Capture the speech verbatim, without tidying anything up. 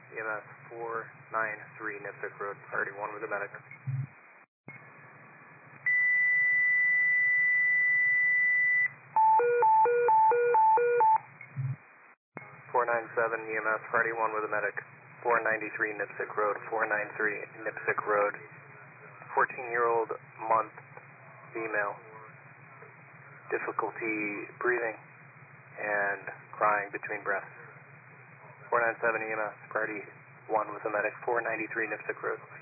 E M S four nine three Nipsic Road, priority one with a medic. four nine seven E M S, priority one with a medic. four ninety-three Nipsic Road, four ninety-three Nipsic Road. fourteen year old month female. Difficulty breathing and crying between breaths. four nine seven E M S, priority one with a medic, four ninety-three Nipsic Road.